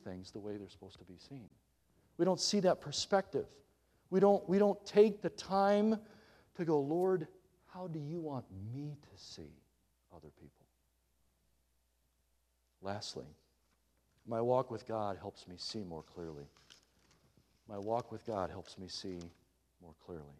things the way they're supposed to be seen. We don't see that perspective. We don't take the time to go, Lord, how do you want me to see other people? Lastly, my walk with God helps me see more clearly. My walk with God helps me see more clearly.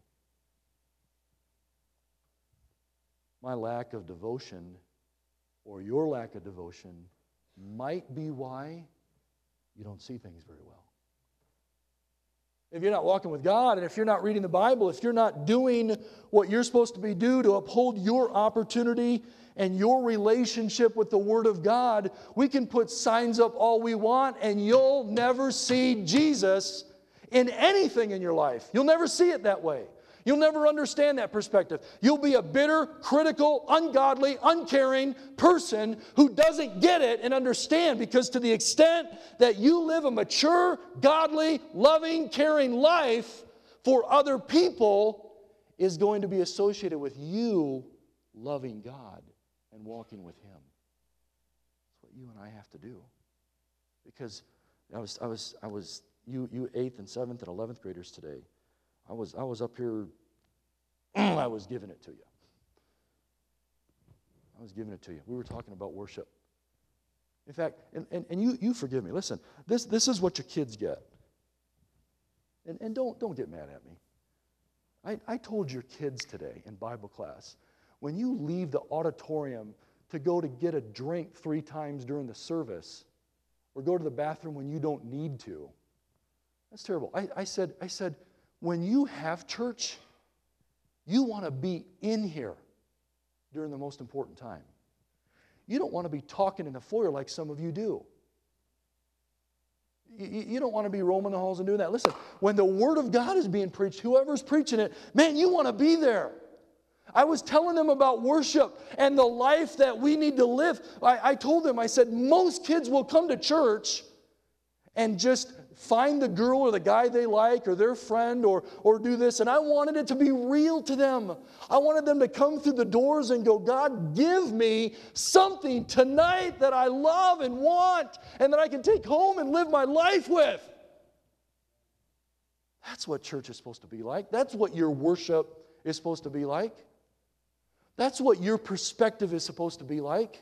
My lack of devotion, or your lack of devotion, might be why you don't see things very well. If you're not walking with God, and if you're not reading the Bible, if you're not doing what you're supposed to be to uphold your opportunity and your relationship with the Word of God, we can put signs up all we want, and you'll never see Jesus in anything in your life. You'll never see it that way. You'll never understand that perspective. You'll be a bitter, critical, ungodly, uncaring person who doesn't get it and understand, because to the extent that you live a mature, godly, loving, caring life for other people is going to be associated with you loving God and walking with Him. That's what you and I have to do. Because you 8th and 7th and 11th graders today, I was up here, I was giving it to you. I was giving it to you. We were talking about worship. In fact, and you forgive me, listen, this is what your kids get. And don't get mad at me. I told your kids today in Bible class, when you leave the auditorium to go to get a drink 3 times during the service, or go to the bathroom when you don't need to, that's terrible. I said, when you have church, you want to be in here during the most important time. You don't want to be talking in the foyer like some of you do. You don't want to be roaming the halls and doing that. Listen, when the Word of God is being preached, whoever's preaching it, man, you want to be there. I was telling them about worship and the life that we need to live. I told them, I said, most kids will come to church and just find the girl or the guy they like or their friend or do this. And I wanted it to be real to them. I wanted them to come through the doors and go, God, give me something tonight that I love and want and that I can take home and live my life with. That's what church is supposed to be like. That's what your worship is supposed to be like. That's what your perspective is supposed to be like.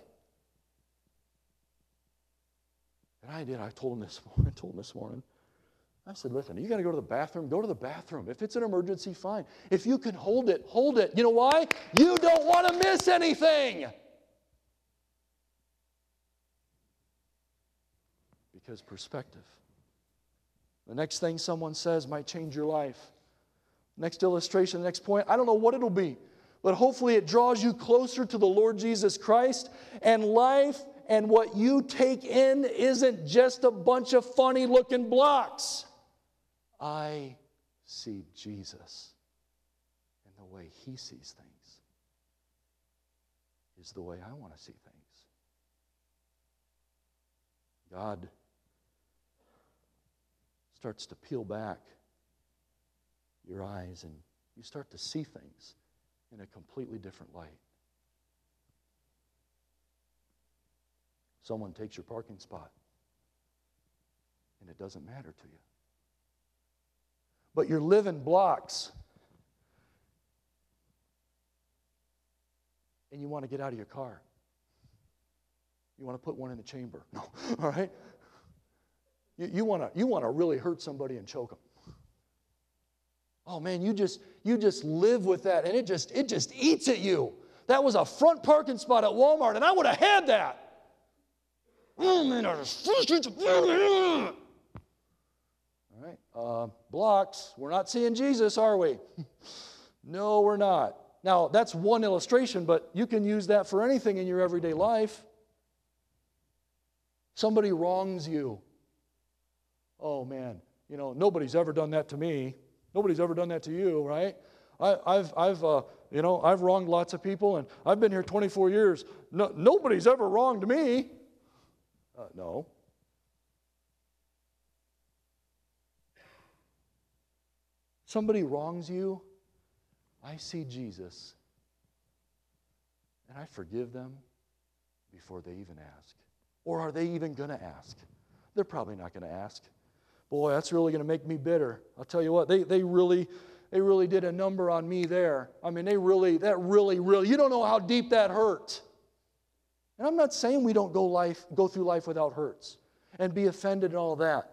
And I did. I told him this morning. I said, listen, you got to go to the bathroom? Go to the bathroom. If it's an emergency, fine. If you can hold it, hold it. You know why? You don't want to miss anything. Because perspective. The next thing someone says might change your life. Next illustration, the next point, I don't know what it'll be, but hopefully it draws you closer to the Lord Jesus Christ, and life and what you take in isn't just a bunch of funny-looking blocks. I see Jesus, and the way He sees things is the way I want to see things. God starts to peel back your eyes, and you start to see things in a completely different light. Someone takes your parking spot, and it doesn't matter to you. But you're living blocks, and you want to get out of your car. You want to put one in the chamber. No, all right? You want to really hurt somebody and choke them. Oh man, you just live with that, and it just eats at you. That was a front parking spot at Walmart, and I would have had that. Oh man, all right, blocks. We're not seeing Jesus, are we? No, we're not. Now, that's one illustration, but you can use that for anything in your everyday life. Somebody wrongs you. Oh man, nobody's ever done that to me. Nobody's ever done that to you, right? I've wronged lots of people, and I've been here 24 years. Nobody's ever wronged me. No. Somebody wrongs you, I see Jesus, and I forgive them before they even ask. Or are they even going to ask? They're probably not going to ask. Boy, that's really going to make me bitter. I'll tell you what, they really did a number on me there. I mean, that really, you don't know how deep that hurt. And I'm not saying we don't go through life without hurts and be offended and all that.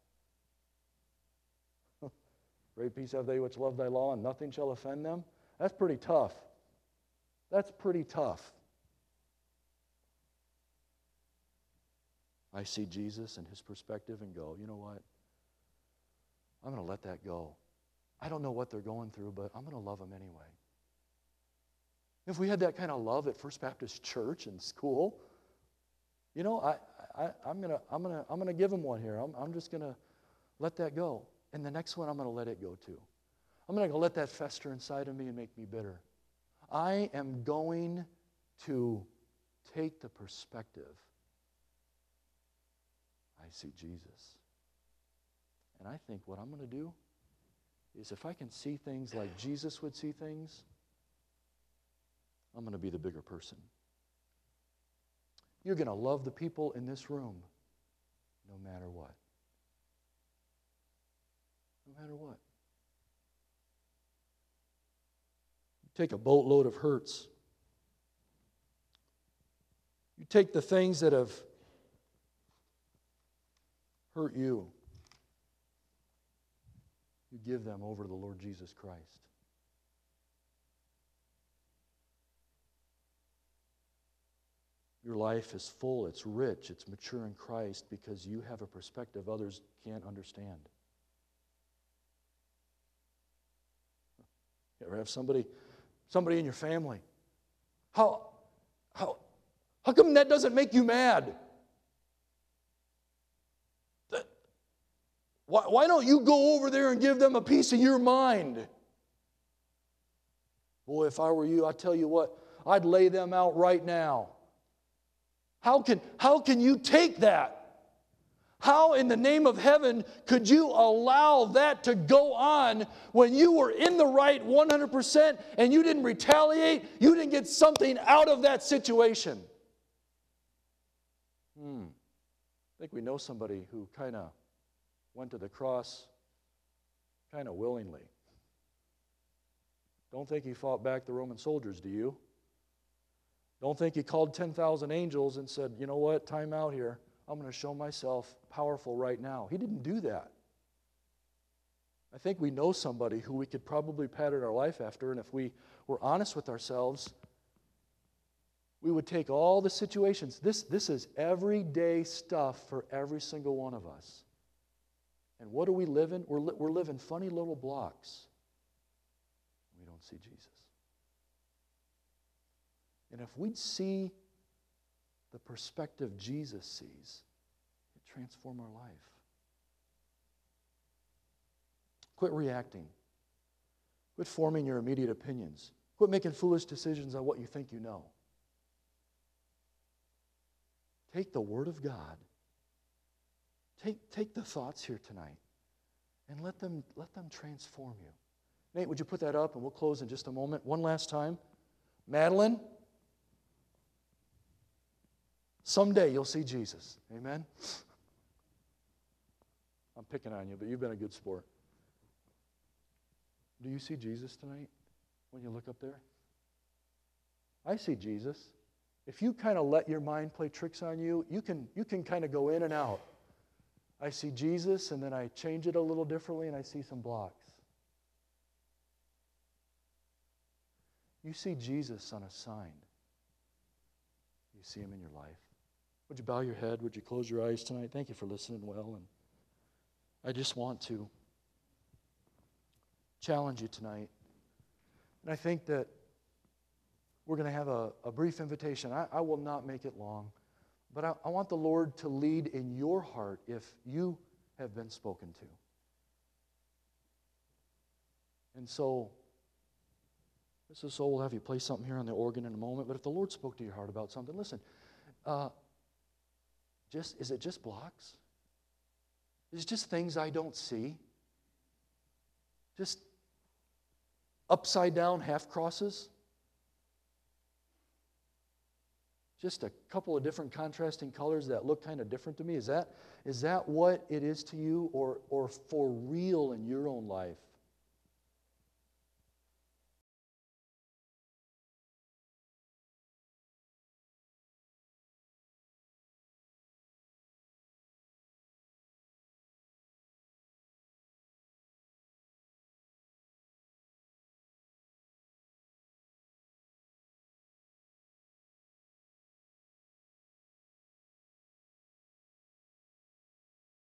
Great peace have they which love thy law, and nothing shall offend them. That's pretty tough. That's pretty tough. I see Jesus and his perspective and go, you know what? I'm going to let that go. I don't know what they're going through, but I'm going to love them anyway. If we had that kind of love at First Baptist Church and school, you know, I'm gonna give them one here. I'm just going to let that go. And the next one, I'm going to let it go too. I'm not going to let that fester inside of me and make me bitter. I am going to take the perspective. I see Jesus. And I think what I'm going to do is if I can see things like Jesus would see things, I'm going to be the bigger person. You're going to love the people in this room no matter what. No matter what. You take a boatload of hurts. You take the things that have hurt you. You give them over to the Lord Jesus Christ. Your life is full, it's rich, it's mature in Christ because you have a perspective others can't understand. You ever have somebody in your family? How come that doesn't make you mad? Why don't you go over there and give them a piece of your mind? Boy, if I were you, I tell you what, I'd lay them out right now. How can you take that? How in the name of heaven could you allow that to go on when you were in the right 100% and you didn't retaliate, you didn't get something out of that situation? I think we know somebody who kind of went to the cross kind of willingly. Don't think he fought back the Roman soldiers, do you? Don't think he called 10,000 angels and said, you know what, time out here. I'm going to show myself powerful right now. He didn't do that. I think we know somebody who we could probably pattern our life after, and if we were honest with ourselves, we would take all the situations. This is everyday stuff for every single one of us. And what do we live in? We're living funny little blocks. We don't see Jesus. And if we'd see the perspective Jesus sees, it'd transform our life. Quit reacting. Quit forming your immediate opinions. Quit making foolish decisions on what you think you know. Take the Word of God. Take the thoughts here tonight and let them transform you. Nate, would you put that up and we'll close in just a moment. One last time. Madeline, someday you'll see Jesus. Amen? I'm picking on you, but you've been a good sport. Do you see Jesus tonight when you look up there? I see Jesus. If you kind of let your mind play tricks on you, you can kind of go in and out. I see Jesus, and then I change it a little differently, and I see some blocks. You see Jesus on a sign. You see him in your life. Would you bow your head? Would you close your eyes tonight? Thank you for listening well. And I just want to challenge you tonight. And I think that we're going to have a brief invitation. I will not make it long. But I want the Lord to lead in your heart if you have been spoken to. And so, Mrs. Soul will have you play something here on the organ in a moment. But if the Lord spoke to your heart about something, listen. Is it just blocks? Is it just things I don't see? Just upside down half crosses? just a couple of different contrasting colors that look kind of different to me? Is that what it is to you, or for real in your own life?